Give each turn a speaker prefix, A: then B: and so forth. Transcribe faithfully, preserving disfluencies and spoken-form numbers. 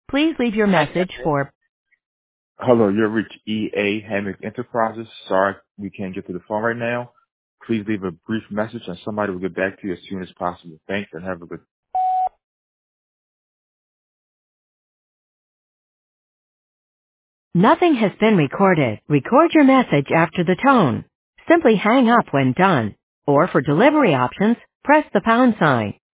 A: Please leave your
B: Hi,
A: message
B: Jeffrey.
A: for
C: Hello, you've reached E A Hammock Enterprises. Sorry we can't get to the phone right now. Please leave a brief message and somebody will get back to you as soon as possible. Thanks and have a good
A: Nothing has been recorded. Record your message after the tone. Simply hang up when done. Or for delivery options, press the pound sign.